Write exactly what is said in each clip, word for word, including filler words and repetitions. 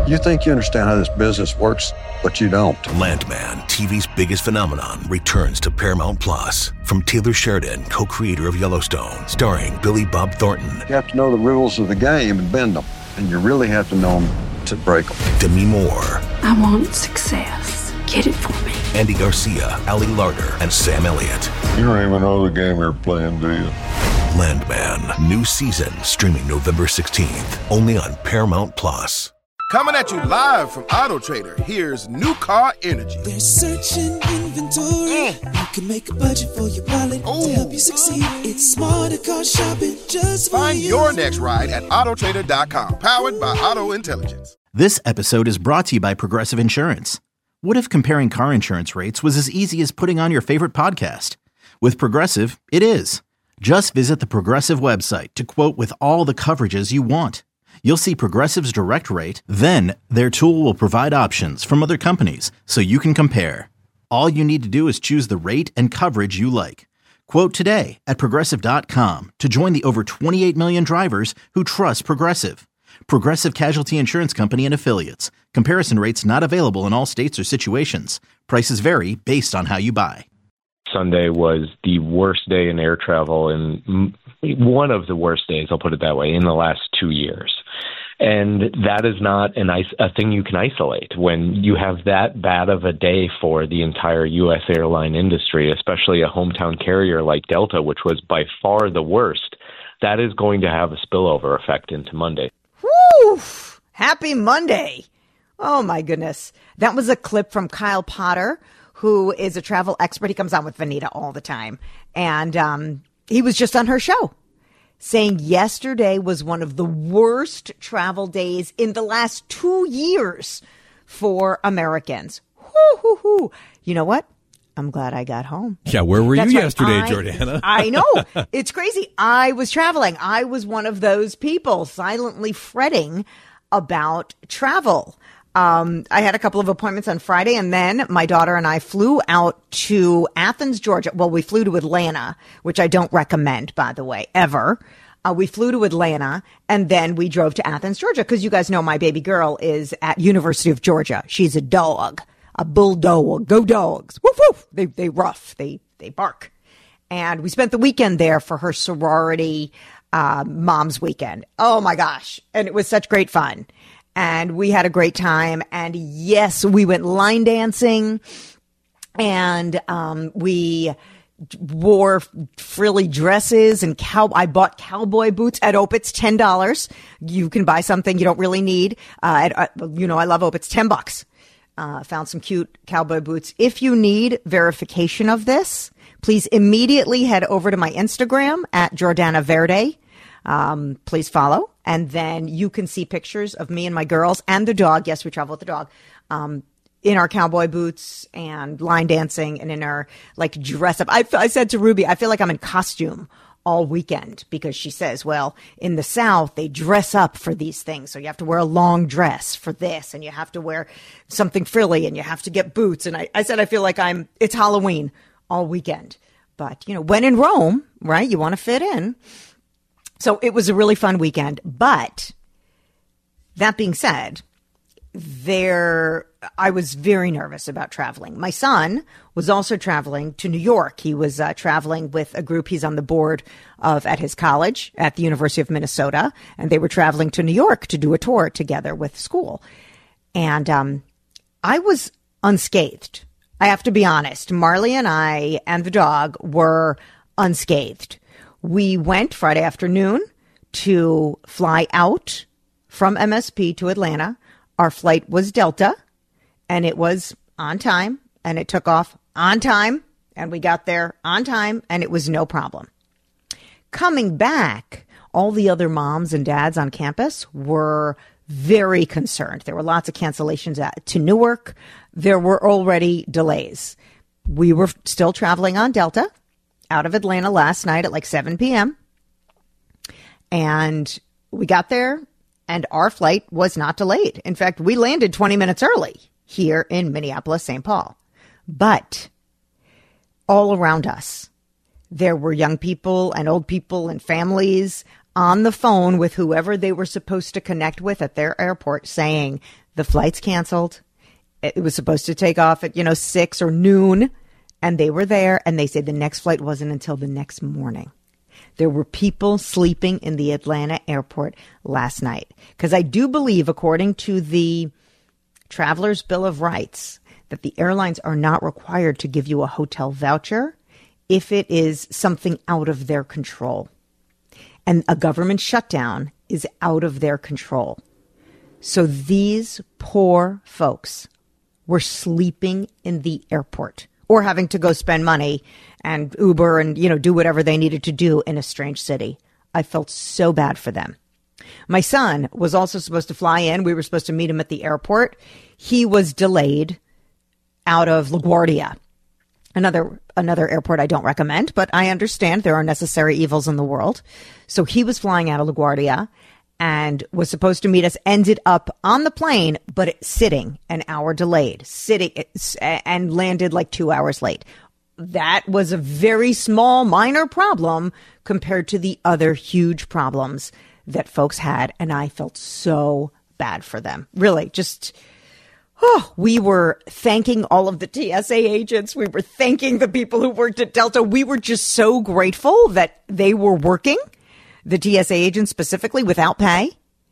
You think you understand how this business works, but you don't. Landman, T V's biggest phenomenon, returns to Paramount Plus. From Taylor Sheridan, co-creator of Yellowstone, starring Billy Bob Thornton. You have to know the rules of the game and bend them, and you really have to know them to break them. Demi Moore. I want success. Get it for me. Andy Garcia, Ali Larter, and Sam Elliott. You don't even know the game you're playing, do you? Landman, new season, streaming November sixteenth, only on Paramount Plus. Coming at you live from Auto Trader, here's New Car Energy. They're searching inventory. Mm. You can make a budget for your wallet to help you succeed. It's smarter car shopping just for Find you. your next ride at auto trader dot com, powered by Auto Intelligence. This episode is brought to you by Progressive Insurance. What if comparing car insurance rates was as easy as putting on your favorite podcast? With Progressive, it is. Just visit the Progressive website to quote with all the coverages you want. You'll see Progressive's direct rate, then their tool will provide options from other companies so you can compare. All you need to do is choose the rate and coverage you like. Quote today at Progressive dot com to join the over twenty-eight million drivers who trust Progressive. Progressive Casualty Insurance Company and Affiliates. Comparison rates not available in all states or situations. Prices vary based on how you buy. Sunday was the worst day in air travel, and one of the worst days, I'll put it that way, in the last two years. And that is not an is- a thing you can isolate. When you have that bad of a day for the entire U S airline industry, especially a hometown carrier like Delta, which was by far the worst, that is going to have a spillover effect into Monday. Woo! Happy Monday. Oh, my goodness. That was a clip from Kyle Potter, who is a travel expert. He comes on with Vanita all the time. And um, he was just on her show saying yesterday was one of the worst travel days in the last two years for Americans. Whoo, hoo, hoo. You know what? I'm glad I got home. Yeah, where were That's you right. yesterday, I, Jordana? I know. It's crazy. I was traveling. I was one of those people silently fretting about travel. Um, I had a couple of appointments on Friday, and then my daughter and I flew out to Athens, Georgia. Well, we flew to Atlanta, which I don't recommend, by the way, ever. Uh, we flew to Atlanta, and then we drove to Athens, Georgia, because you guys know my baby girl is at University of Georgia. She's a dog, a bulldog. Go dogs. Woof, woof. They, they rough. They, they bark. And we spent the weekend there for her sorority uh, mom's weekend. Oh, my gosh. And it was such great fun. And we had a great time. And yes, we went line dancing, and um, we wore frilly dresses and cow. I bought cowboy boots at Opitz, ten dollars. You can buy something you don't really need. Uh, at, uh, you know, I love Opitz, ten bucks. Uh, found some cute cowboy boots. If you need verification of this, please immediately head over to my Instagram at Jordana Verde. Um, please follow. And then you can see pictures of me and my girls and the dog. Yes, we travel with the dog. Um, in our cowboy boots and line dancing and in our like dress up. I, I said to Ruby, I feel like I'm in costume all weekend, because she says, well, in the South, they dress up for these things. So you have to wear a long dress for this, and you have to wear something frilly, and you have to get boots. And I, I said, I feel like I'm, it's Halloween all weekend. But, you know, when in Rome, right, you want to fit in. So it was a really fun weekend. But that being said, there, I was very nervous about traveling. My son was also traveling to New York. He was uh, traveling with a group he's on the board of at his college at the University of Minnesota. And they were traveling to New York to do a tour together with school. And um, I was unscathed. I have to be honest. Marley and I and the dog were unscathed. We went Friday afternoon to fly out from M S P to Atlanta. Our flight was Delta, and it was on time, and it took off on time, and we got there on time, and it was no problem. Coming back, all the other moms and dads on campus were very concerned. There were lots of cancellations at, to Newark. There were already delays. We were still traveling on Delta out of Atlanta last night at like seven p.m. And we got there, and our flight was not delayed. In fact, we landed twenty minutes early here in Minneapolis, Saint Paul. But all around us, there were young people and old people and families on the phone with whoever they were supposed to connect with at their airport saying The flight's canceled. It was supposed to take off at, you know, six or noon, and they were there, and they said the next flight wasn't until the next morning. There were people sleeping in the Atlanta airport last night. Because I do believe, according to the Traveler's Bill of Rights, that the airlines are not required to give you a hotel voucher if it is something out of their control. And a government shutdown is out of their control. So these poor folks were sleeping in the airport or having to go spend money and Uber and, you know, do whatever they needed to do in a strange city. I felt so bad for them. My son was also supposed to fly in. We were supposed to meet him at the airport. He was delayed out of LaGuardia, another another airport I don't recommend, but I understand there are necessary evils in the world. So he was flying out of LaGuardia and was supposed to meet us, ended up on the plane, but sitting an hour delayed, sitting and landed like two hours late. That was a very small, minor problem compared to the other huge problems that folks had. And I felt so bad for them. Really, just, oh, we were thanking all of the T S A agents. We were thanking the people who worked at Delta. We were just so grateful that they were working, the T S A agents specifically, without pay,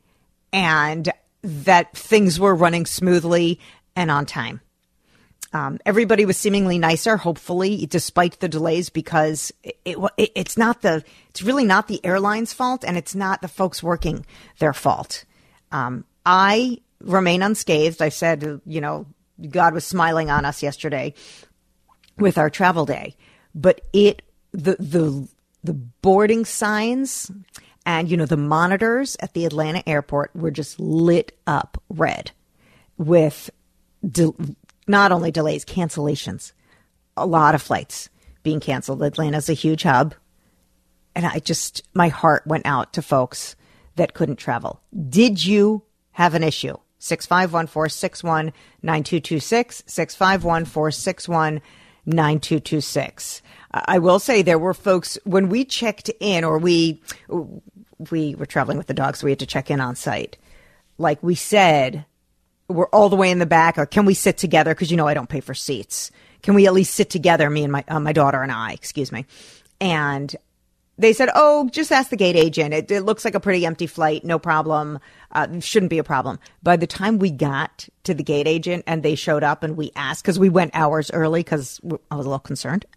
and that things were running smoothly and on time. Um, everybody was seemingly nicer, hopefully, despite the delays, because it, it, it's not the, it's really not the airline's fault, and it's not the folks working their fault. Um, I remain unscathed. I said, you know, God was smiling on us yesterday with our travel day, but it, the, the, the boarding signs and, you know, the monitors at the Atlanta airport were just lit up red with de- not only delays, cancellations, a lot of flights being canceled. Atlanta's a huge hub. And I just, my heart went out to folks that couldn't travel. Did you have an issue? six five one, four six one, nine two two six, six five one, four six one, nine two two six. I will say there were folks, when we checked in, or we, we were traveling with the dog, so we had to check in on site. Like we said, we're all the way in the back, or can we sit together? Because, you know, I don't pay for seats. Can we at least sit together, me and my uh, my daughter and I, excuse me. And they said, oh, just ask the gate agent. It, it looks like a pretty empty flight. No problem. Uh, shouldn't be a problem. By the time we got to the gate agent and they showed up and we asked, because we went hours early because I was a little concerned.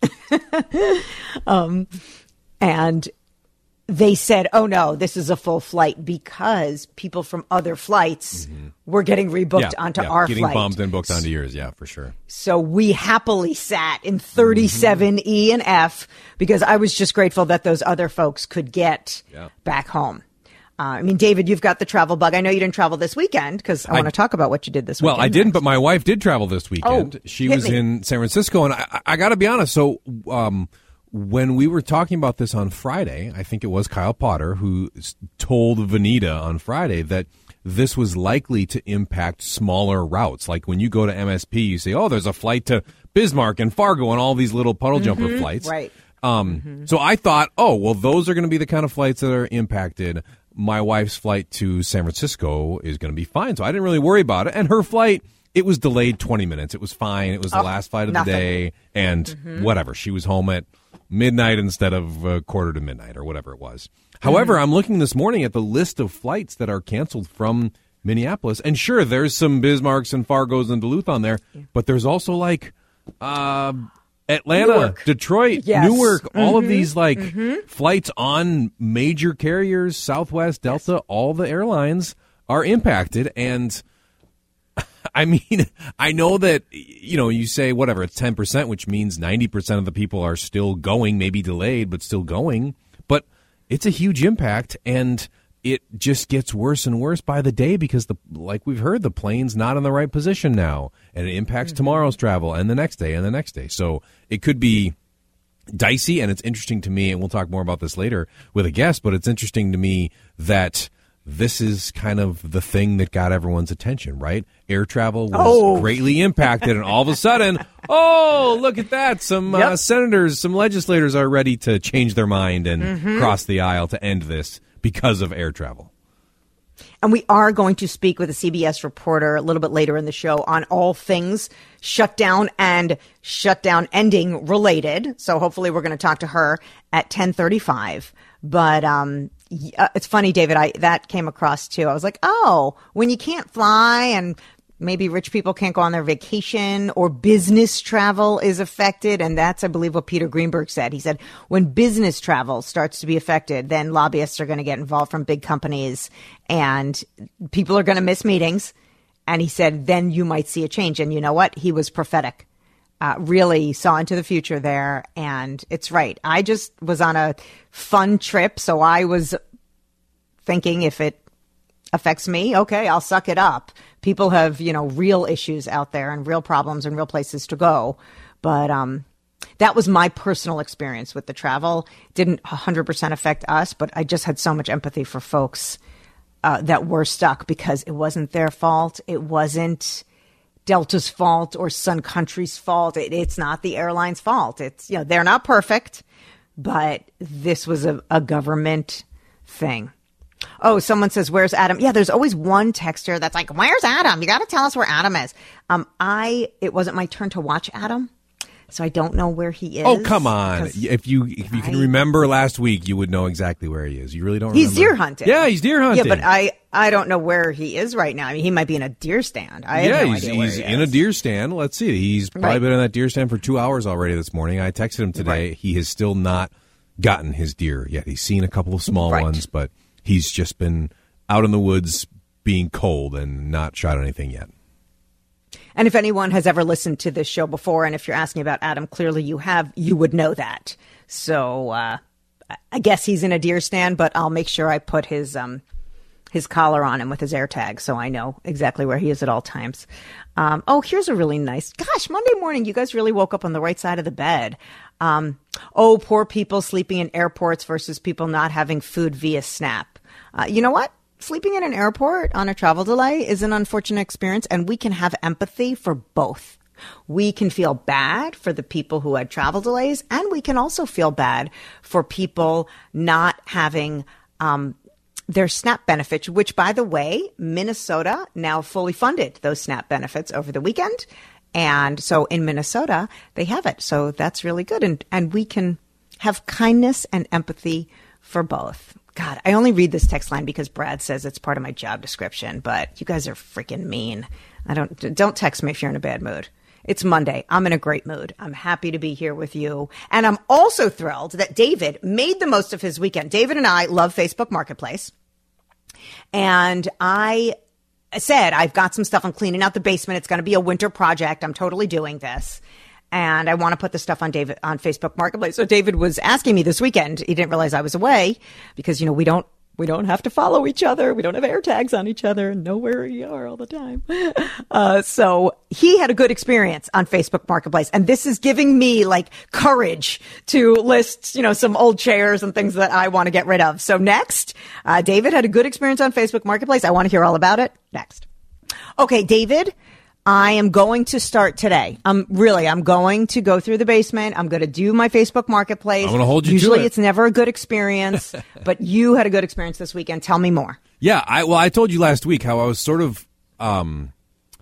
um, and they said, oh, no, this is a full flight, because people from other flights mm-hmm. were getting rebooked yeah, onto yeah. our getting flight. Getting bumped and booked onto yours, yeah, for sure. So we happily sat in thirty-seven mm-hmm. E and F, because I was just grateful that those other folks could get yeah. back home. Uh, I mean, David, you've got the travel bug. I know you didn't travel this weekend, because I, I want to talk about what you did this weekend. Well, I didn't, but my wife did travel this weekend. Oh, she was me. in San Francisco, and I, I got to be honest, so... Um, when we were talking about this on Friday, I think it was Kyle Potter who told Vanita on Friday that this was likely to impact smaller routes. Like when you go to M S P, you say, oh, there's a flight to Bismarck and Fargo and all these little puddle jumper mm-hmm, flights. Right. Um, mm-hmm. So I thought, oh, well, those are going to be the kind of flights that are impacted. My wife's flight to San Francisco is going to be fine. So I didn't really worry about it. And her flight, it was delayed twenty minutes. It was fine. It was the oh, last flight of nothing. the day. And mm-hmm. whatever. She was home at midnight instead of uh, quarter to midnight or whatever it was. However, mm-hmm. I'm looking this morning at the list of flights that are canceled from Minneapolis. And sure, there's some Bismarcks and Fargos and Duluth on there. Yeah. But there's also like uh, Atlanta, Newark. Detroit, yes. Newark, mm-hmm. all of these like mm-hmm. flights on major carriers, Southwest, Delta, yes. all the airlines are impacted. And I mean, I know that, you know, you say whatever, it's ten percent, which means ninety percent of the people are still going, maybe delayed, but still going. But it's a huge impact, and it just gets worse and worse by the day because, the like we've heard, the plane's not in the right position now, and it impacts mm-hmm. tomorrow's travel and the next day and the next day. So it could be dicey, and it's interesting to me, and we'll talk more about this later with a guest, but it's interesting to me that this is kind of the thing that got everyone's attention, right? Air travel was oh. greatly impacted, and all of a sudden, oh, look at that. Some yep. uh, senators, some legislators are ready to change their mind and mm-hmm. cross the aisle to end this because of air travel. And we are going to speak with a C B S reporter a little bit later in the show on all things shutdown and shutdown ending related. So hopefully we're going to talk to her at ten thirty-five. But um, uh, it's funny, David, I that came across too. I was like, oh, when you can't fly and maybe rich people can't go on their vacation or business travel is affected. And that's, I believe, what Peter Greenberg said. He said when business travel starts to be affected, then lobbyists are going to get involved from big companies and people are going to miss meetings. And he said, then you might see a change. And you know what? He was prophetic. Uh, really saw into the future there. And it's right. I just was on a fun trip. So I was thinking if it affects me, okay, I'll suck it up. People have, you know, real issues out there and real problems and real places to go. But um, that was my personal experience with the travel. It didn't one hundred percent affect us, but I just had so much empathy for folks uh, that were stuck because it wasn't their fault. It wasn't Delta's fault or Sun Country's fault. It, it's not the airline's fault. It's, you know, they're not perfect, but this was a, a government thing. Oh, someone says, where's Adam? Yeah, there's always one texter that's like, where's Adam? You got to tell us where Adam is. Um, I, it wasn't my turn to watch Adam, so I don't know where he is. Oh, come on. If you if you can I, remember last week, you would know exactly where he is. You really don't He's remember? deer hunting. Yeah, he's deer hunting. Yeah, but I, I don't know where he is right now. I mean, he might be in a deer stand. I have yeah, no he's, idea where he's he in is. a deer stand. Let's see. He's probably Right. been in that deer stand for two hours already this morning. I texted him today. Right. He has still not gotten his deer yet. He's seen a couple of small Right. ones, but he's just been out in the woods being cold and not shot anything yet. And if anyone has ever listened to this show before, and if you're asking about Adam, clearly you have, you would know that. So uh, I guess he's in a deer stand, but I'll make sure I put his um, his collar on him with his AirTag so I know exactly where he is at all times. Um, oh, here's a really nice, gosh, Monday morning, you guys really woke up on the right side of the bed. Um, oh, poor people sleeping in airports versus people not having food via SNAP. Uh, you know what? Sleeping in an airport on a travel delay is an unfortunate experience, and we can have empathy for both. We can feel bad for the people who had travel delays, and we can also feel bad for people not having um, their SNAP benefits, which, by the way, Minnesota now fully funded those SNAP benefits over the weekend. And so in Minnesota, they have it. So that's really good. And, and we can have kindness and empathy for both. God, I only read this text line because Brad says it's part of my job description, but you guys are freaking mean. I don't, don't text me if you're in a bad mood. It's Monday. I'm in a great mood. I'm happy to be here with you. And I'm also thrilled that David made the most of his weekend. David and I love Facebook Marketplace. And I said, I've got some stuff. I'm cleaning out the basement. It's going to be a winter project. I'm totally doing this. And I want to put the stuff on David on Facebook Marketplace. So David was asking me this weekend. He didn't realize I was away because, you know, we don't we don't have to follow each other. We don't have air tags on each other and know where we are all the time. Uh, so he had a good experience on Facebook Marketplace. And this is giving me like courage to list, you know, some old chairs and things that I want to get rid of. So next, uh, David had a good experience on Facebook Marketplace. I want to hear all about it next. Okay, David. I am going to start today. I'm really, I'm going to go through the basement. I'm going to do my Facebook Marketplace. I'm going to hold you Usually to it. It's never a good experience, but you had a good experience this weekend. Tell me more. Yeah, I well, I told you last week how I was sort of um,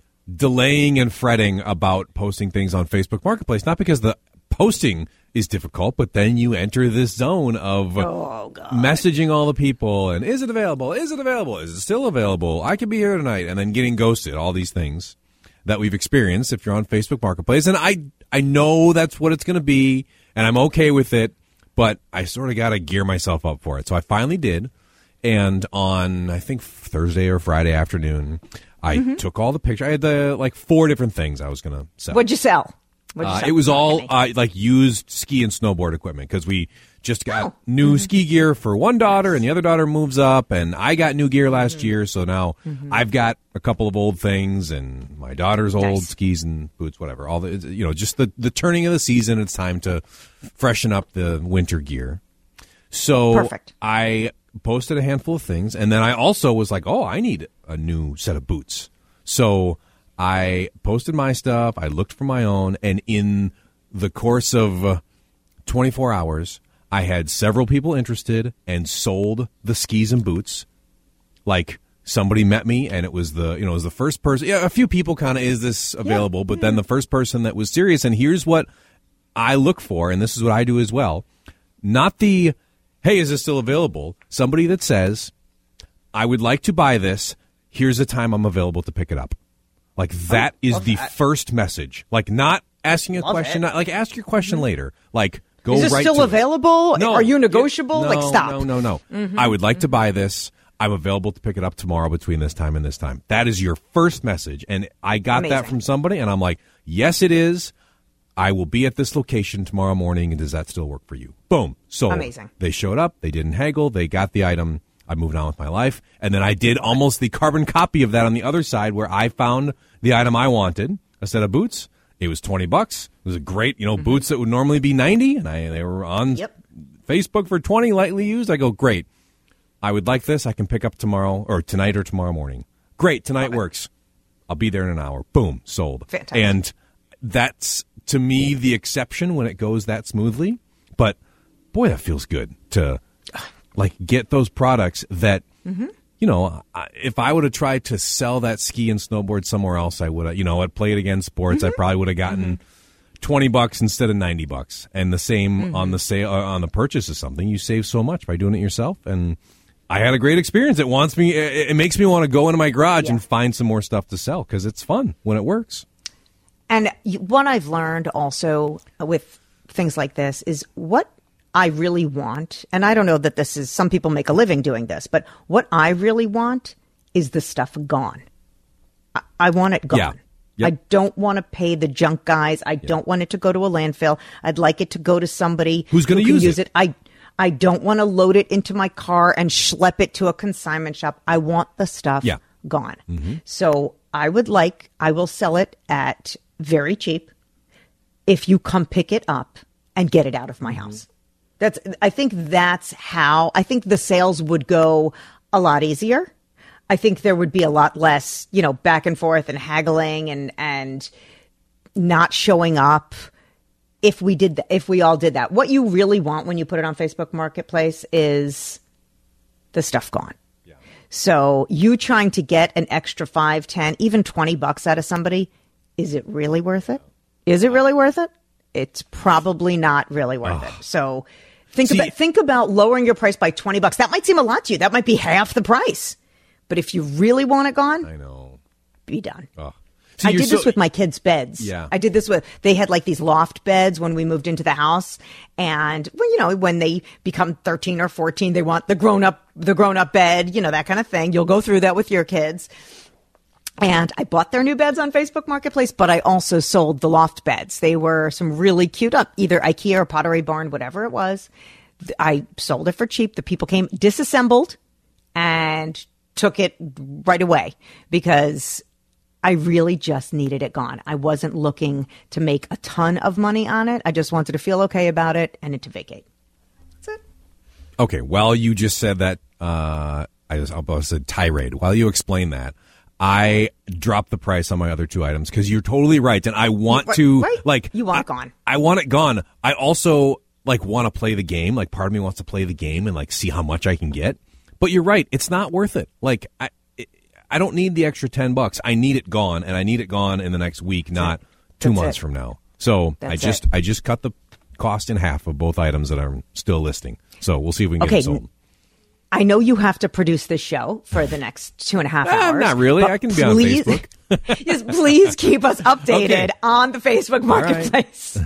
delaying and fretting about posting things on Facebook Marketplace, not because the posting is difficult, but then you enter this zone of oh, God. messaging all the people, and is it available? Is it available? Is it still available? I could be here tonight, and then getting ghosted, all these things that we've experienced if you're on Facebook Marketplace. And I I know that's what it's going to be, and I'm okay with it, but I sort of got to gear myself up for it. So I finally did, and on, I think, Thursday or Friday afternoon, I mm-hmm. took all the pictures. I had the like four different things I was going to sell. What'd you sell? What'd you uh, sell? It was all uh, like used ski and snowboard equipment because we just got oh. new mm-hmm. ski gear for one daughter, and the other daughter moves up, and I got new gear last mm-hmm. year, so now mm-hmm. I've got a couple of old things, and my daughter's old nice. skis and boots, whatever. All the, you know, just the, the turning of the season. It's time to freshen up the winter gear. So Perfect. I posted a handful of things, and then I also was like, oh, I need a new set of boots. So I posted my stuff. I looked for my own, and in the course of uh, twenty-four hours, I had several people interested and sold the skis and boots, like somebody met me, and it was the you know it was the first person. Yeah, a few people kind of is this available, yeah. but then the first person that was serious. And here's what I look for, and this is what I do as well. Not the hey, is this still available? Somebody that says, I would like to buy this. Here's a time I'm available to pick it up. Like that oh, is the that. first message. Like not asking a love question. Not, like ask your question mm-hmm. later. Like go is this right still to available? No, Are you negotiable? No, like stop. No, no, no. Mm-hmm. I would like mm-hmm. to buy this. I'm available to pick it up tomorrow between this time and this time. That is your first message. And I got Amazing. that from somebody, and I'm like, yes, it is. I will be at this location tomorrow morning, and does that still work for you? Boom. So Amazing. They showed up. They didn't haggle. They got the item. I moved on with my life. And then I did almost the carbon copy of that on the other side, where I found the item I wanted, a set of boots. It was twenty bucks. It was a great, you know, mm-hmm. boots that would normally be ninety, and I they were on yep. Facebook for twenty, lightly used. I go, great. I would like this. I can pick up tomorrow or tonight or tomorrow morning. Great. Tonight works. I'll be there in an hour. Boom. Sold. Fantastic. And that's, to me, the exception when it goes that smoothly. But, boy, that feels good to, like, get those products that, mm-hmm. you know, if I would have tried to sell that ski and snowboard somewhere else, I would have, you know, I'd play it against sports. Mm-hmm. I probably would have gotten mm-hmm. twenty bucks instead of ninety bucks. And the same mm-hmm. on the sale, uh, on the purchase of something. You save so much by doing it yourself. And I had a great experience. It wants me, it, it makes me want to go into my garage yeah. and find some more stuff to sell because it's fun when it works. And what I've learned also with things like this is what I really want, and I don't know that this is, some people make a living doing this, but what I really want is the stuff gone. I, I want it gone. Yeah. Yep. I don't want to pay the junk guys. I yep. don't want it to go to a landfill. I'd like it to go to somebody who's going to who use, use it. it. I I don't want to load it into my car and schlep it to a consignment shop. I want the stuff yeah. gone. Mm-hmm. So I would like, I will sell it at very cheap if you come pick it up and get it out of my mm-hmm. house. That's, I think that's how, I think the sales would go a lot easier. I think there would be a lot less, you know, back and forth and haggling and, and not showing up if we did, th- if we all did that. What you really want when you put it on Facebook Marketplace is the stuff gone. Yeah. So you trying to get an extra five, ten, even twenty bucks out of somebody, is it really worth it? Is it really worth it? It's probably not really worth oh. it. So think See, about, think about lowering your price by twenty bucks. That might seem a lot to you. That might be half the price. But if you really want it gone, I know. Be done. Oh. See, I did so, this with my kids' beds. Yeah. I did this with, they had like these loft beds when we moved into the house. And, well, you know, when they become thirteen or fourteen, they want the grown up, the grown up bed, you know, that kind of thing. You'll go through that with your kids. And I bought their new beds on Facebook Marketplace, but I also sold the loft beds. They were some really cute up, either IKEA or Pottery Barn, whatever it was. I sold it for cheap. The people came, disassembled, and took it right away because I really just needed it gone. I wasn't looking to make a ton of money on it. I just wanted to feel okay about it and it to vacate. That's it. Okay. While you just said that, uh, I just I said tirade. While you explain that, I dropped the price on my other two items because you're totally right. And I want right, to, right. like, you want I, it gone. I want it gone. I also, like, want to play the game. Like, part of me wants to play the game and, like, see how much I can get. But you're right. It's not worth it. Like, I, it, I don't need the extra ten bucks. I need it gone, and I need it gone in the next week, not two That's months it. from now. So That's I just, it. I just cut the cost in half of both items that I'm still listing. So we'll see if we can okay. get it sold. I know you have to produce this show for the next two and a half hours. Uh, not really. I can be please, on Facebook. Yes, please keep us updated Okay. on the Facebook Marketplace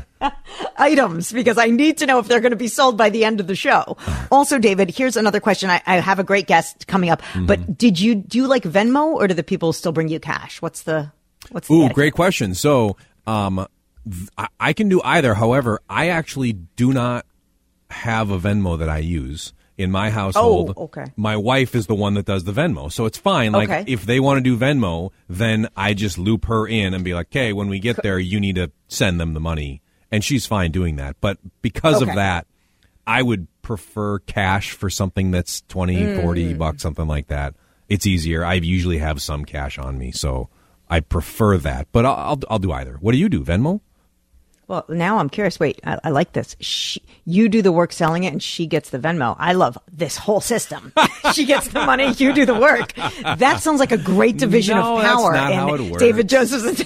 items because I need to know if they're going to be sold by the end of the show. Also, David, here's another question. I, I have a great guest coming up, mm-hmm. but did you do like Venmo or do the people still bring you cash? What's the what's the Ooh, etiquette? great question. So um, th- I, I can do either. However, I actually do not have a Venmo that I use. In my household, oh, okay. my wife is the one that does the Venmo. So it's fine. Like, okay. if they want to do Venmo, then I just loop her in and be like, okay, when we get there, you need to send them the money. And she's fine doing that. But because okay. of that, I would prefer cash for something that's twenty, mm. forty bucks, something like that. It's easier. I usually have some cash on me, so I prefer that. But I'll, I'll, I'll do either. What do you do, Venmo? Well, now I'm curious. Wait, I, I like this. She, you do the work selling it and she gets the Venmo. I love this whole system. She gets the money, you do the work. That sounds like a great division no, of power. That's not in how it works. David Joseph's.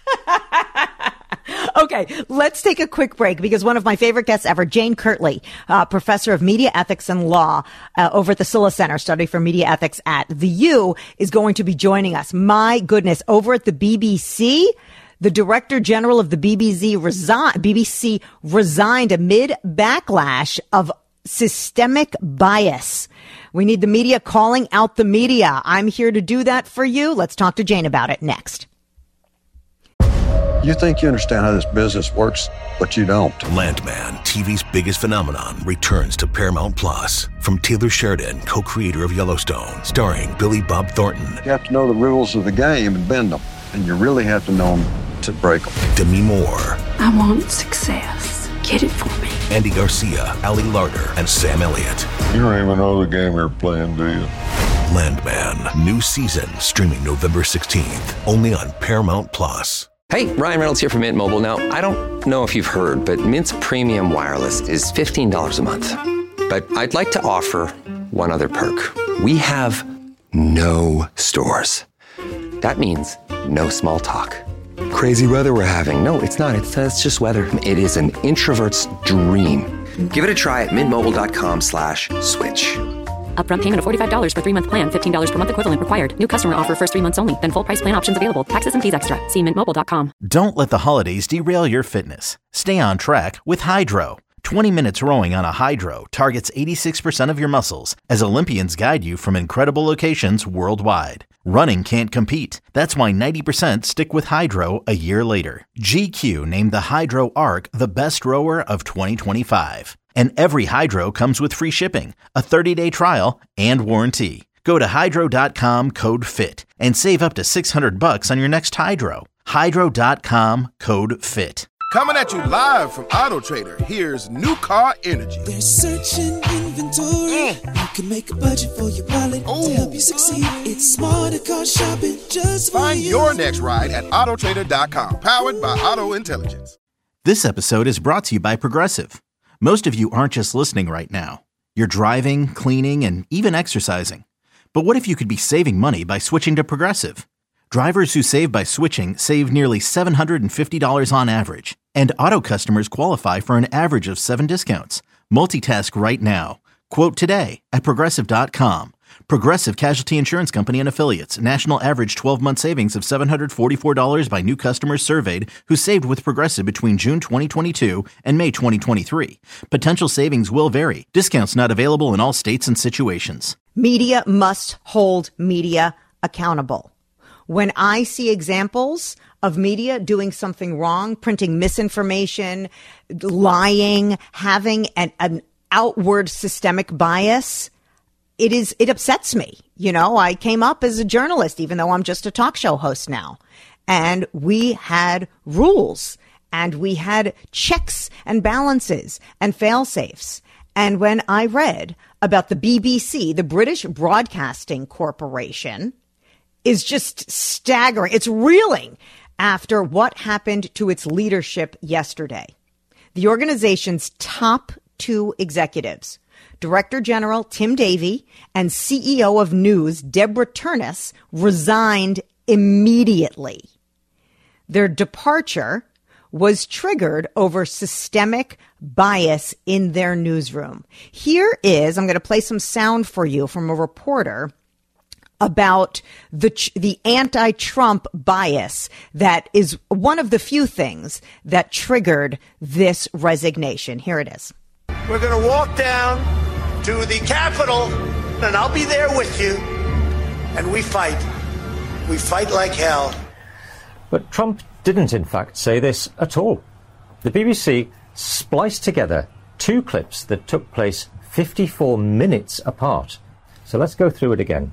Okay, let's take a quick break because one of my favorite guests ever, Jane Kirtley, uh, professor of media ethics and law uh, over at the Silla Center, study for media ethics at the U, is going to be joining us. My goodness, over at the B B C, the director general of the B B C, resi- B B C resigned amid backlash of systemic bias. We need the media calling out the media. I'm here to do that for you. Let's talk to Jane about it next. You think you understand how this business works, but you don't. Landman, T V's biggest phenomenon, returns to Paramount Plus. From Taylor Sheridan, co-creator of Yellowstone, starring Billy Bob Thornton. You have to know the rules of the game and bend them, and you really have to know them to break them. Demi Moore. I want success. Get it for me. Andy Garcia, Ali Larter, and Sam Elliott. You don't even know the game you're playing, do you? Landman, new season, streaming November sixteenth, only on Paramount Plus. Hey, Ryan Reynolds here from Mint Mobile. Now, I don't know if you've heard, but Mint's premium wireless is fifteen dollars a month. But I'd like to offer one other perk. We have no stores. That means no small talk. Crazy weather we're having. No, it's not. It's, uh, it's just weather. It is an introvert's dream. Give it a try at mintmobile.com slash switch. Upfront payment of forty-five dollars for three-month plan. fifteen dollars per month equivalent required. New customer offer first three months only. Then full price plan options available. Taxes and fees extra. See mint mobile dot com. Don't let the holidays derail your fitness. Stay on track with Hydro. twenty minutes rowing on a Hydro targets eighty-six percent of your muscles as Olympians guide you from incredible locations worldwide. Running can't compete. That's why ninety percent stick with Hydro a year later. G Q named the Hydro Arc the best rower of twenty twenty-five. And every Hydro comes with free shipping, a thirty-day trial, and warranty. Go to hydro dot com, code FIT, and save up to six hundred bucks on your next Hydro. hydro dot com, code FIT. Coming at you live from Auto Trader, here's New Car Energy. They're searching inventory. Mm. You can make a budget for your wallet Ooh. To help you succeed. It's smarter car shopping just for Find you. your next ride at auto trader dot com, powered by Auto Intelligence. This episode is brought to you by Progressive. Most of you aren't just listening right now. You're driving, cleaning, and even exercising. But what if you could be saving money by switching to Progressive? Drivers who save by switching save nearly seven hundred fifty dollars on average. And auto customers qualify for an average of seven discounts. Multitask right now. Quote today at progressive dot com. Progressive Casualty Insurance Company and Affiliates. National average twelve-month savings of seven hundred forty-four dollars by new customers surveyed who saved with Progressive between June twenty twenty-two and May twenty twenty-three. Potential savings will vary. Discounts not available in all states and situations. Media must hold media accountable. When I see examples of media doing something wrong, printing misinformation, lying, having an, an outward systemic bias, it is, it upsets me. You know, I came up as a journalist, even though I'm just a talk show host now. And we had rules and we had checks and balances and fail safes. And when I read about the B B C, the British Broadcasting Corporation, is just staggering. It's reeling after what happened to its leadership yesterday. The organization's top two executives, Director General Tim Davie and C E O of News Deborah Turnus, resigned immediately. Their departure was triggered over systemic bias in their newsroom. Here is, I'm going to play some sound for you from a reporter about the the anti-Trump bias that is one of the few things that triggered this resignation. Here it is. We're going to walk down to the Capitol, and I'll be there with you, and we fight. We fight like hell. But Trump didn't, in fact, say this at all. The B B C spliced together two clips that took place fifty-four minutes apart. So let's go through it again.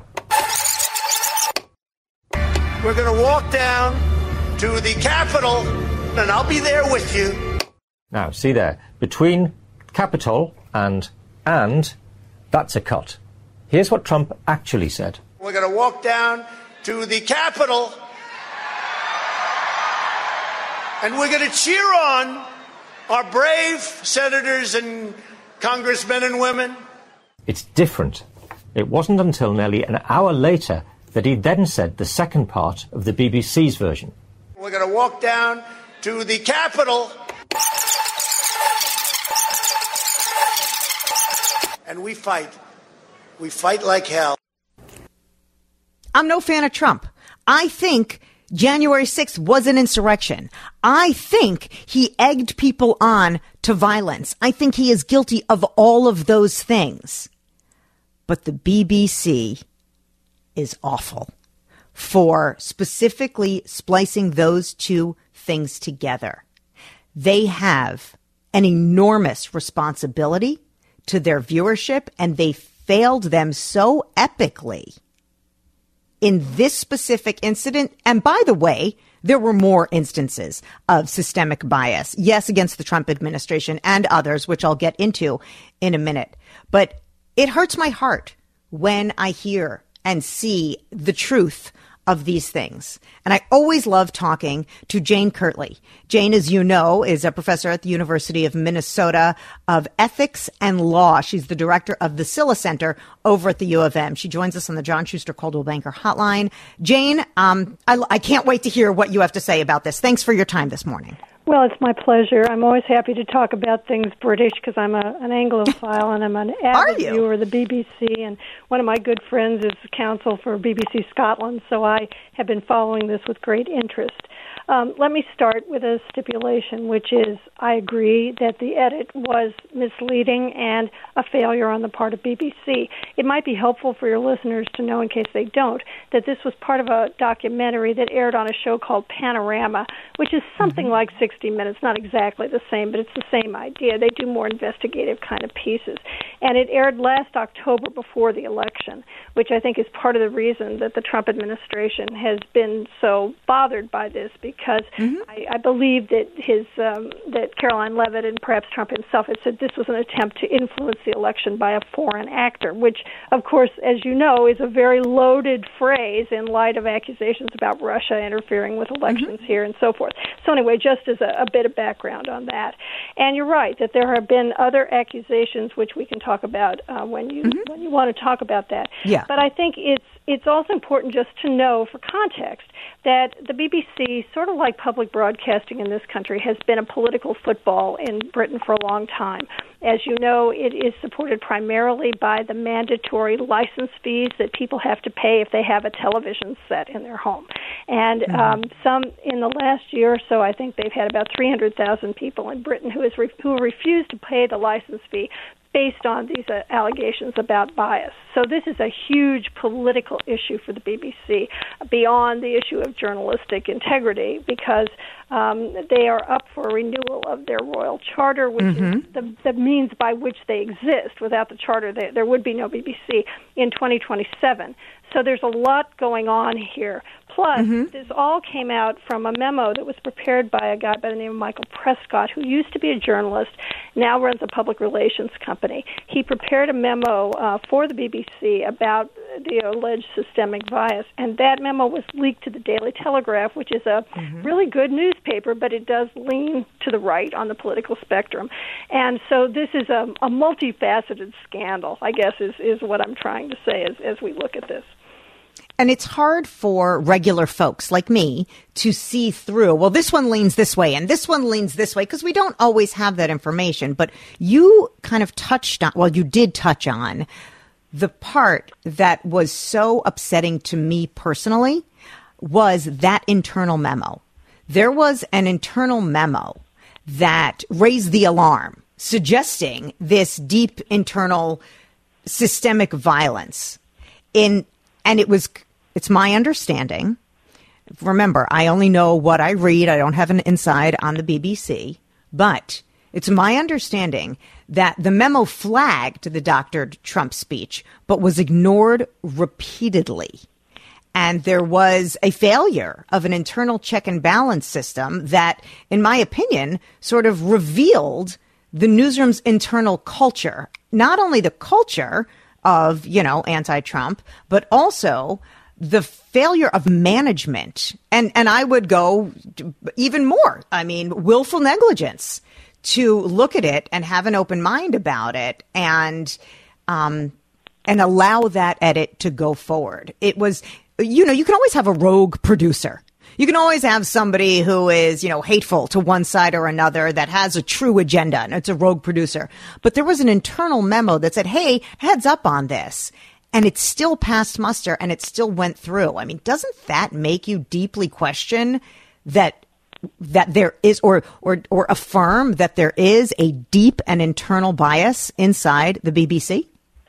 We're going to walk down to the Capitol, and I'll be there with you. Now, see there, between Capitol and and, that's a cut. Here's what Trump actually said. We're going to walk down to the Capitol, and we're going to cheer on our brave senators and congressmen and women. It's different. It wasn't until nearly an hour later that he then said the second part of the B B C's version. We're going to walk down to the Capitol, and we fight. We fight like hell. I'm no fan of Trump. I think January sixth was an insurrection. I think he egged people on to violence. I think he is guilty of all of those things. But the B B C is awful for specifically splicing those two things together. They have an enormous responsibility to their viewership, and they failed them so epically in this specific incident. And by the way, there were more instances of systemic bias, yes, against the Trump administration and others, which I'll get into in a minute. But it hurts my heart when I hear and see the truth of these things. And I always love talking to Jane Kirtley. Jane, as you know, is a professor at the University of Minnesota of Ethics and Law. She's the director of the Silla Center over at the U of M. She joins us on the John Schuster Coldwell Banker Hotline. Jane, um, I, I can't wait to hear what you have to say about this. Thanks for your time this morning. Well, it's my pleasure. I'm always happy to talk about things British because I'm a, an Anglophile and I'm an avid viewer of the B B C. And one of my good friends is counsel for B B C Scotland, so I have been following this with great interest. Um, let me start with a stipulation, which is I agree that the edit was misleading and a failure on the part of B B C. It might be helpful for your listeners to know, in case they don't, that this was part of a documentary that aired on a show called Panorama, which is something mm-hmm. like sixty minutes, not exactly the same, but it's the same idea. They do more investigative kind of pieces. And it aired last October before the election, which I think is part of the reason that the Trump administration has been so bothered by this, because mm-hmm. I, I believe that his um, that Caroline Leavitt and perhaps Trump himself had said this was an attempt to influence the election by a foreign actor, which, of course, as you know, is a very loaded phrase in light of accusations about Russia interfering with elections mm-hmm. here and so forth. So anyway, just as a, a bit of background on that. And you're right that there have been other accusations which we can talk about uh, when you mm-hmm. when you want to talk about that. Yeah. But I think it's it's also important just to know, for context, that the B B C, sort of like public broadcasting in this country, has been a political football in Britain for a long time. As you know, it is supported primarily by the mandatory license fees that people have to pay if they have a television set in their home. And mm-hmm. um, some, in the last year or so, I think they've had about three hundred thousand people in Britain who, is re- who refused to pay the license fee based on these uh, allegations about bias. So this is a huge political issue for the B B C, beyond the issue of journalistic integrity, because um, they are up for a renewal of their royal charter, which mm-hmm. is the, the means by which they exist. Without the charter, they, there would be no B B C in twenty twenty-seven. So there's a lot going on here. Plus, mm-hmm. this all came out from a memo that was prepared by a guy by the name of Michael Prescott, who used to be a journalist, now runs a public relations company. He prepared a memo uh, for the B B C about the alleged systemic bias, and that memo was leaked to the Daily Telegraph, which is a mm-hmm. really good newspaper, but it does lean to the right on the political spectrum. And so this is a, a multifaceted scandal, I guess, is, is what I'm trying to say as, as we look at this. And it's hard for regular folks like me to see through, well, this one leans this way and this one leans this way, because we don't always have that information. But you kind of touched on, well, you did touch on the part that was so upsetting to me personally was that internal memo. There was an internal memo that raised the alarm, suggesting this deep internal systemic violence in, and it was, it's my understanding. Remember, I only know what I read. I don't have an inside on the B B C, but it's my understanding that the memo flagged the Doctor Trump speech, but was ignored repeatedly. And there was a failure of an internal check and balance system that, in my opinion, sort of revealed the newsroom's internal culture. Not only the culture of, you know, anti-Trump, but also the failure of management. And, and I would go even more. I mean, willful negligence to look at it and have an open mind about it and um, and allow that edit to go forward. It was, you know, you can always have a rogue producer. You can always have somebody who is, you know, hateful to one side or another that has a true agenda, and it's a rogue producer. But there was an internal memo that said, hey, heads up on this. And it still passed muster and it still went through. I mean, doesn't that make you deeply question that that there is, or, or, or affirm that there is a deep and internal bias inside the B B C?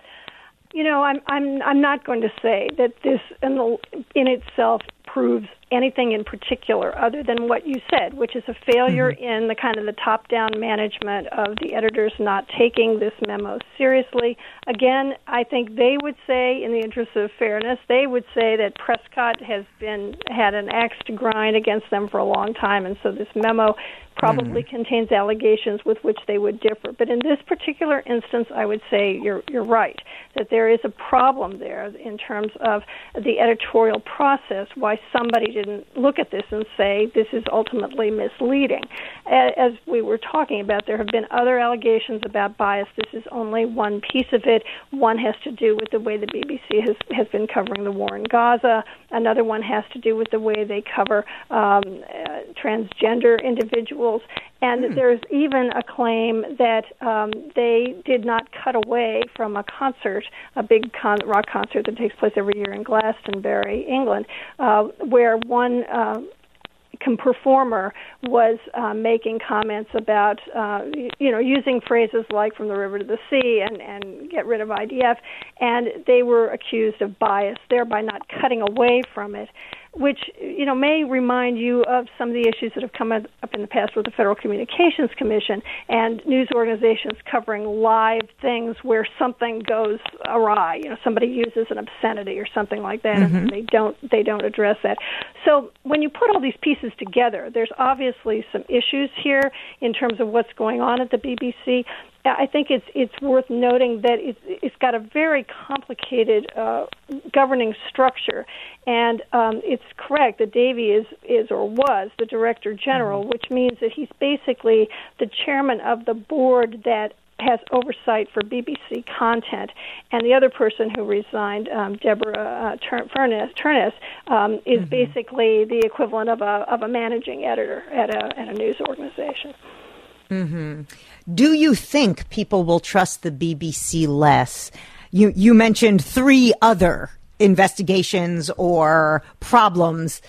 You know, I'm I'm I'm not going to say that this in, the, in itself proves anything in particular other than what you said, which is a failure mm-hmm. in the kind of the top-down management of the editors not taking this memo seriously. Again, I think they would say, in the interest of fairness, they would say that Prescott has been had an axe to grind against them for a long time, and so this memo probably mm-hmm. contains allegations with which they would differ. But in this particular instance, I would say you're you're right, that there is a problem there in terms of the editorial process, why somebody didn't look at this and say this is ultimately misleading. As we were talking about, there have been other allegations about bias. This is only one piece of it. One has to do with the way the B B C has, has been covering the war in Gaza. Another one has to do with the way they cover um, uh, transgender individuals. And mm. there's even a claim that um, they did not cut away from a concert, a big con- rock concert that takes place every year in Glastonbury, England, uh, where one uh, performer was uh, making comments about, uh, you know, using phrases like from the river to the sea and, and get rid of I D F, and they were accused of bias, thereby not cutting away from it, which, you know, may remind you of some of the issues that have come up in the past with the Federal Communications Commission and news organizations covering live things where something goes awry. You know, somebody uses an obscenity or something like that, mm-hmm. and they don't they don't address that. So when you put all these pieces together, there's obviously some issues here in terms of what's going on at the B B C. I think it's it's worth noting that it's, it's got a very complicated uh, governing structure, and um, it's correct that Davey is, is or was the Director General, which means that he's basically the chairman of the board that has oversight for B B C content, and the other person who resigned, um, Deborah uh, Furness, Turness, um, is mm-hmm. basically the equivalent of a of a managing editor at a at a news organization. Mm-hmm. Do you think people will trust the B B C less? You you mentioned three other investigations or problems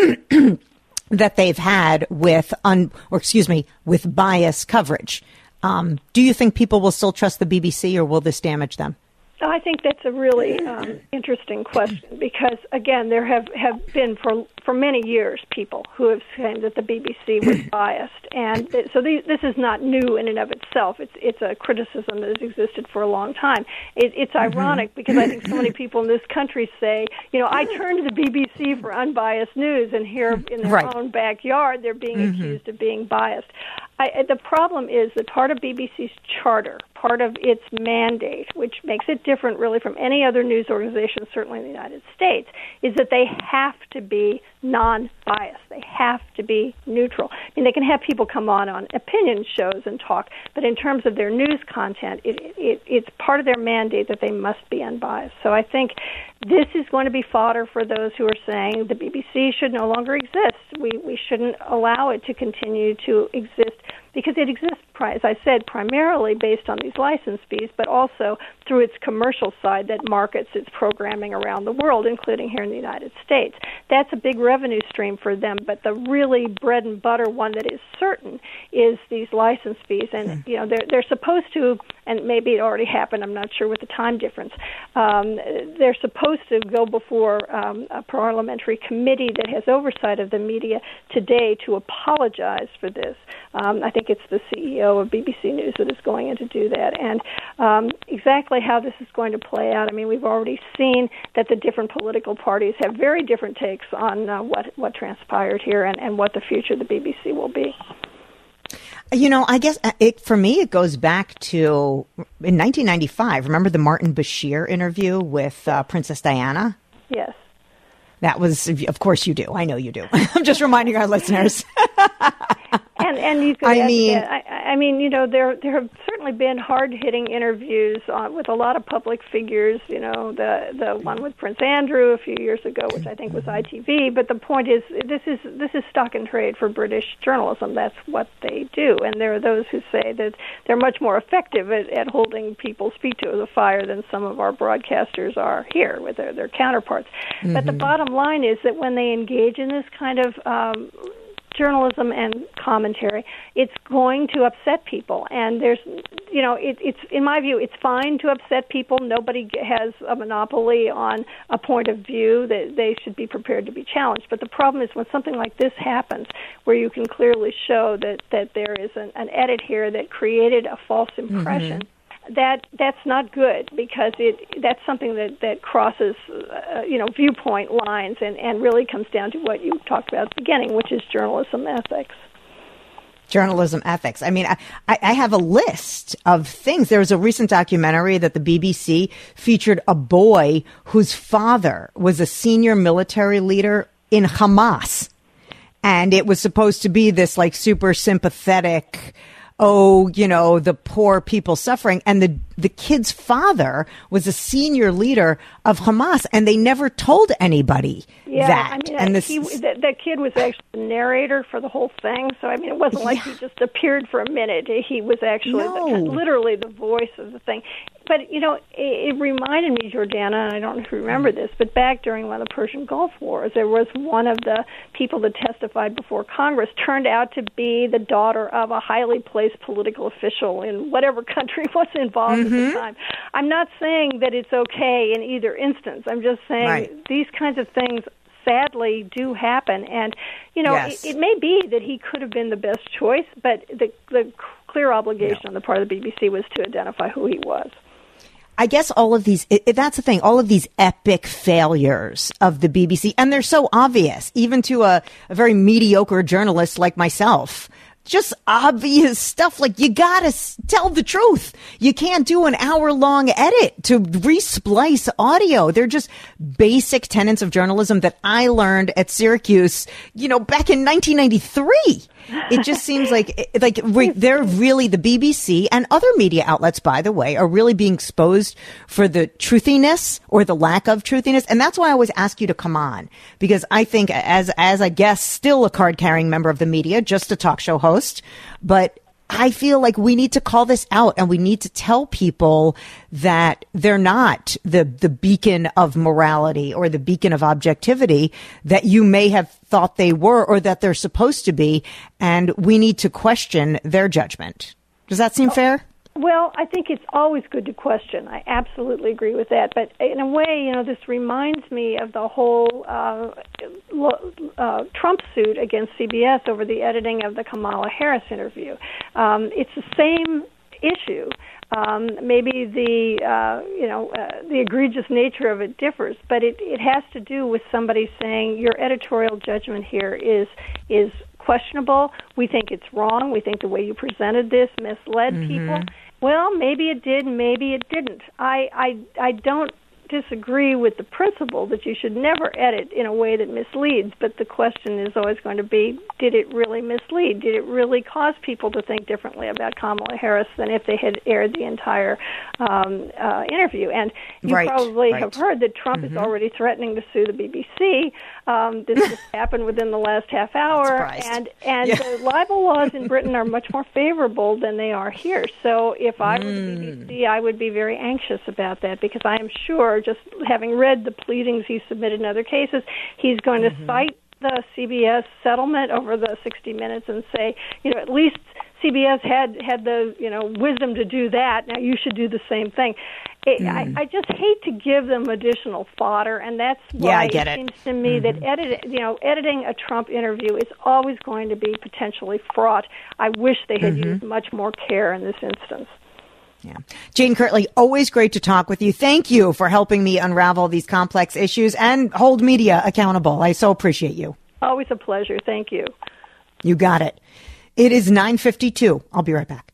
that they've had with un or excuse me with bias coverage. Um, do you think people will still trust the B B C, or will this damage them? I think that's a really um, interesting question because, again, there have, have been for for many years people who have claimed that the B B C was biased, and th- so these, this is not new in and of itself. It's it's a criticism that has existed for a long time. It, it's mm-hmm. ironic because I think so many people in this country say, you know, I turn to the B B C for unbiased news, and here in their right. own backyard they're being mm-hmm. accused of being biased. I, the problem is that part of B B C's charter, part of its mandate, which makes it different really from any other news organization, certainly in the United States, is that they have to be non-biased. They have to be neutral. I mean, they can have people come on on opinion shows and talk, but in terms of their news content, it, it, it's part of their mandate that they must be unbiased. So I think this is going to be fodder for those who are saying the B B C should no longer exist. We, we shouldn't allow it to continue to exist because it exists, as I said, primarily based on these license fees, but also through its commercial side that markets its programming around the world, including here in the United States. That's a big revenue stream for them, but the really bread and butter one that is certain is these license fees. And, you know, they're, they're supposed to, and maybe it already happened, I'm not sure with the time difference, um, they're supposed to go before um, a parliamentary committee that has oversight of the media today to apologize for this. Um, I think it's the C E O of B B C News that is going in to do that. And um, exactly how this is going to play out, I mean, we've already seen that the different political parties have very different takes on uh, what, what transpired here and, and what the future of the B B C will be. You know, I guess it, for me, it goes back to in nineteen ninety-five. Remember the Martin Bashir interview with uh, Princess Diana? Yes. That was, of course you do. I know you do. I'm just reminding our listeners. And and you could I add, mean, I, I mean, you know, there there have certainly been hard-hitting interviews uh, with a lot of public figures. You know, the the one with Prince Andrew a few years ago, which I think was I T V. But the point is, this is this is stock and trade for British journalism. That's what they do, and there are those who say that they're much more effective at, at holding people's feet to the fire than some of our broadcasters are here with their their counterparts. Mm-hmm. But the bottom line is that when they engage in this kind of um, journalism and commentary, it's going to upset people. And there's, you know, it, it's, in my view, it's fine to upset people. Nobody has a monopoly on a point of view that they should be prepared to be challenged. But the problem is when something like this happens, where you can clearly show that, that there is an, an edit here that created a false impression, mm-hmm. That that's not good, because it that's something that that crosses uh, you know viewpoint lines and, and really comes down to what you talked about at the beginning, which is journalism ethics. Journalism ethics. I mean, I, I have a list of things. There was a recent documentary that the B B C featured a boy whose father was a senior military leader in Hamas, and it was supposed to be this like super sympathetic, oh, you know, the poor people suffering. And the the kid's father was a senior leader of Hamas, and they never told anybody yeah, that. I mean, and this, he, that, that kid was actually the narrator for the whole thing. So, I mean, it wasn't like yeah. he just appeared for a minute. He was actually no. the, literally the voice of the thing. But, you know, it, it reminded me, Jordana, and I don't know if you remember this, but back during one of the Persian Gulf Wars, there was one of the people that testified before Congress turned out to be the daughter of a highly placed political official in whatever country was involved mm-hmm. at the time. I'm not saying that it's okay in either instance. I'm just saying right. these kinds of things sadly do happen. And, you know, yes. it, it may be that he could have been the best choice, but the, the clear obligation yeah. on the part of the B B C was to identify who he was. I guess all of these, it, that's the thing, all of these epic failures of the B B C, and they're so obvious, even to a, a very mediocre journalist like myself. Just obvious stuff. Like, you gotta tell the truth. You can't do an hour long edit to resplice audio. They're just basic tenets of journalism that I learned at Syracuse, you know, back in nineteen ninety-three. It just seems like, like we, they're really, the B B C and other media outlets, by the way, are really being exposed for the truthiness or the lack of truthiness. And that's why I always ask you to come on, because I think as, as I guess still a card carrying member of the media, just a talk show host, but I feel like we need to call this out, and we need to tell people that they're not the, the beacon of morality or the beacon of objectivity that you may have thought they were or that they're supposed to be. And we need to question their judgment. Does that seem fair? Well, I think it's always good to question. I absolutely agree with that. But in a way, you know, this reminds me of the whole uh, uh, Trump suit against C B S over the editing of the Kamala Harris interview. Um, it's the same issue. Um, maybe the uh, you know uh, the egregious nature of it differs, but it, it has to do with somebody saying your editorial judgment here is is questionable. We think it's wrong. We think the way you presented this misled mm-hmm. people. Well, maybe it did, maybe it didn't. I, I, I don't disagree with the principle that you should never edit in a way that misleads, but the question is always going to be, did it really mislead? Did it really cause people to think differently about Kamala Harris than if they had aired the entire um, uh, interview? And you right, probably right. have heard that Trump mm-hmm. is already threatening to sue the B B C. Um, this just happened within the last half hour, and and yeah. the libel laws in Britain are much more favorable than they are here. So if I were the B B C, I would be very anxious about that, because I am sure, just having read the pleadings he submitted in other cases, he's going to mm-hmm. cite the C B S settlement over the sixty minutes and say, you know, at least C B S had had the, you know, wisdom to do that. Now you should do the same thing. It, mm. I, I just hate to give them additional fodder, and that's why yeah, I get it, it seems to me mm-hmm. that edit, you know, editing a Trump interview is always going to be potentially fraught. I wish they had mm-hmm. used much more care in this instance. Yeah. Jane Kirtley, always great to talk with you. Thank you for helping me unravel these complex issues and hold media accountable. I so appreciate you. Always a pleasure. Thank you. You got it. It is nine fifty-two. I'll be right back.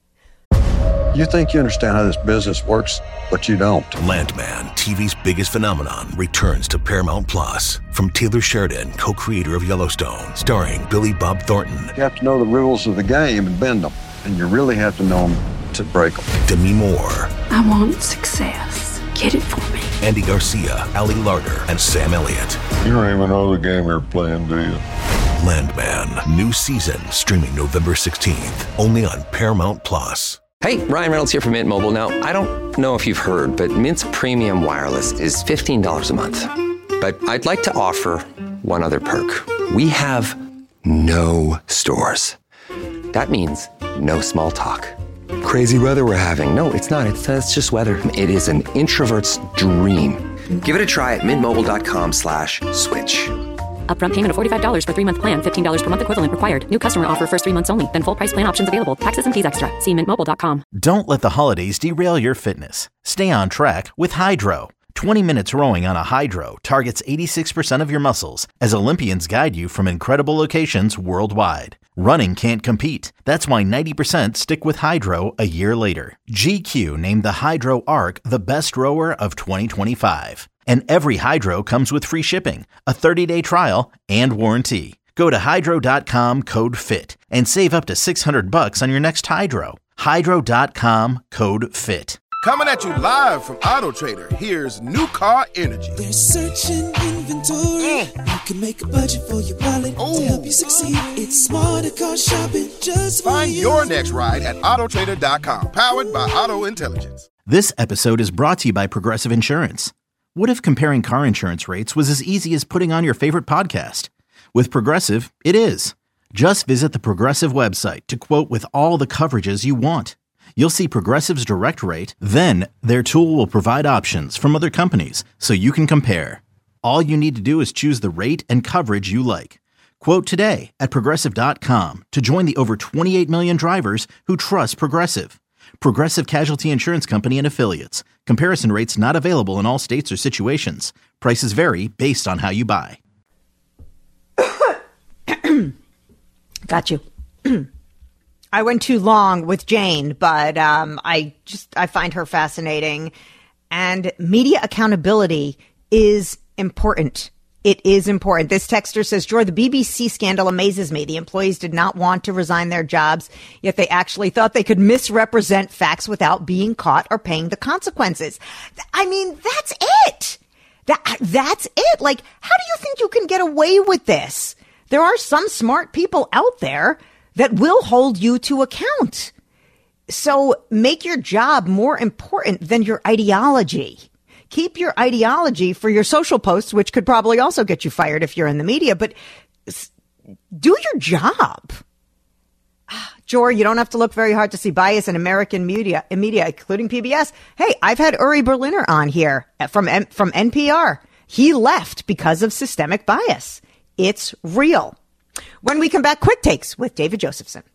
You think you understand how this business works, but you don't. Landman, T V's biggest phenomenon, returns to Paramount Plus. From Taylor Sheridan, co-creator of Yellowstone, starring Billy Bob Thornton. You have to know the rules of the game and bend them. and you really have to know them to break them. Demi Moore, I want success. Get it for me. Andy Garcia, Ali Larter, and Sam Elliott. You don't even know the game you're playing, do you? Landman, new season streaming November sixteenth, only on Paramount Plus. Hey, Ryan Reynolds here from Mint Mobile. Now, I don't know if you've heard, but Mint's premium wireless is fifteen dollars a month. But I'd like to offer one other perk. We have no stores. That means no small talk. Crazy weather we're having. No, it's not. It's, it's just weather. It is an introvert's dream. Give it a try at mintmobile.com slash switch. Upfront payment of forty-five dollars for three-month plan, fifteen dollars per month equivalent required. New customer offer first three months only. Then full price plan options available. Taxes and fees extra. See mint mobile dot com. Don't let the holidays derail your fitness. Stay on track with Hydro. twenty minutes rowing on a Hydro targets eighty-six percent of your muscles as Olympians guide you from incredible locations worldwide. Running can't compete. That's why ninety percent stick with Hydro a year later. G Q named the Hydro Arc the best rower of twenty twenty-five. And every Hydro comes with free shipping, a thirty-day trial, and warranty. Go to hydro dot com, code FIT, and save up to six hundred bucks on your next Hydro. hydro dot com, code FIT. Coming at you live from Auto Trader, here's New Car Energy. There's searching inventory. Mm. You can make a budget for your wallet Ooh. To help you succeed. It's smarter car shopping just for Find you. your next ride at auto trader dot com, powered by Auto Intelligence. This episode is brought to you by Progressive Insurance. What if comparing car insurance rates was as easy as putting on your favorite podcast? With Progressive, it is. Just visit the Progressive website to quote with all the coverages you want. You'll see Progressive's direct rate, then their tool will provide options from other companies so you can compare. All you need to do is choose the rate and coverage you like. Quote today at progressive dot com to join the over twenty-eight million drivers who trust Progressive. Progressive Casualty Insurance Company and Affiliates. Comparison rates not available in all states or situations. Prices vary based on how you buy. Got you. I went too long with Jane, but um, I just I find her fascinating. And media accountability is important. It is important. This texter says, Joy, the B B C scandal amazes me. The employees did not want to resign their jobs, yet they actually thought they could misrepresent facts without being caught or paying the consequences. I mean, that's it. That That's it. Like, how do you think you can get away with this? There are some smart people out there that will hold you to account. So make your job more important than your ideology. Keep your ideology for your social posts, which could probably also get you fired if you're in the media, but do your job. Jor, you don't have to look very hard to see bias in American media, in media, including P B S. Hey, I've had Uri Berliner on here from, from N P R. He left because of systemic bias. It's real. When we come back, quick takes with David Josephson.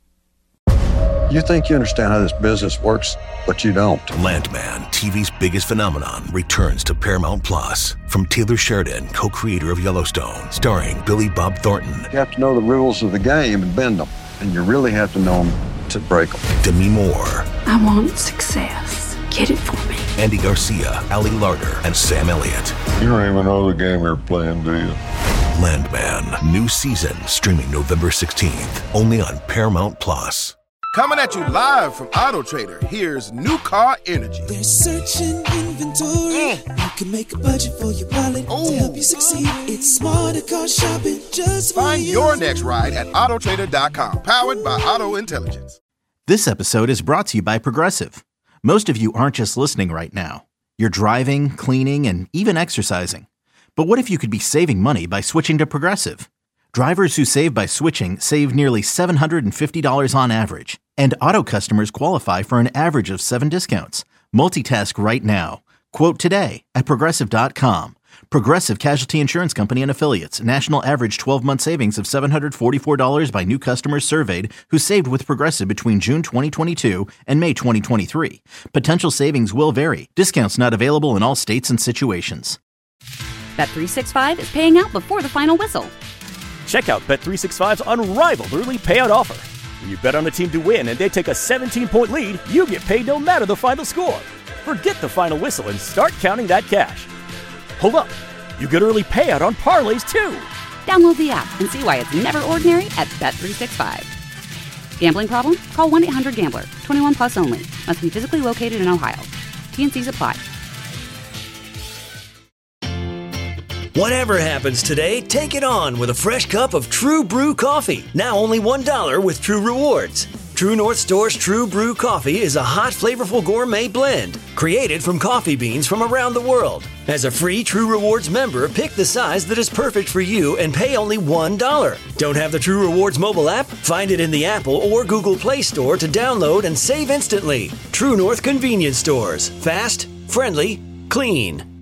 You think you understand how this business works, but you don't. Landman, T V's biggest phenomenon, returns to Paramount Plus. From Taylor Sheridan, co-creator of Yellowstone, starring Billy Bob Thornton. You have to know the rules of the game and bend them, and you really have to know them to break them. Demi Moore, I want success. Get it for me. Andy Garcia, Ali Larter, and Sam Elliott. You don't even know the game you're playing, do you? Landman, new season streaming November sixteenth, only on Paramount Plus. Coming at you live from Auto Trader, here's New Car Energy. There's searching inventory. Mm. You can make a budget for your wallet Ooh. To help you succeed. It's smarter car shopping just for Find you. your next ride at auto trader dot com, powered by Auto Intelligence. This episode is brought to you by Progressive. Most of you aren't just listening right now. You're driving, cleaning, and even exercising. But what if you could be saving money by switching to Progressive? Drivers who save by switching save nearly seven hundred fifty dollars on average. And auto customers qualify for an average of seven discounts. Multitask right now. Quote today at progressive dot com. Progressive Casualty Insurance Company and Affiliates. National average twelve-month savings of seven hundred forty-four dollars by new customers surveyed who saved with Progressive between June twenty twenty-two and May twenty twenty-three. Potential savings will vary. Discounts not available in all states and situations. Bet three sixty-five is paying out before the final whistle. Check out Bet three sixty-five's unrivaled early payout offer. When you bet on a team to win and they take a seventeen-point lead, you get paid no matter the final score. Forget the final whistle and start counting that cash. Hold up. You get early payout on parlays, too. Download the app and see why it's never ordinary at Bet three sixty-five. Gambling problem? Call one eight hundred gambler. twenty-one plus only. Must be physically located in Ohio. T N Cs apply. Whatever happens today, take it on with a fresh cup of True Brew coffee. Now only one dollar with True Rewards. True North Store's True Brew coffee is a hot, flavorful gourmet blend created from coffee beans from around the world. As a free True Rewards member, pick the size that is perfect for you and pay only one dollar. Don't have the True Rewards mobile app? Find it in the Apple or Google Play Store to download and save instantly. True North Convenience Stores. Fast, friendly, clean.